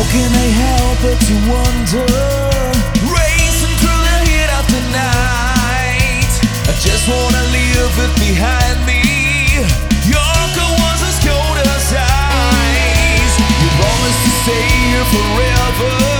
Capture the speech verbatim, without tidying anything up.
can I help but to wonder, racing through the heat of the night, I just wanna leave it behind me. Your girl was as cold as ice. You promised to stay here forever.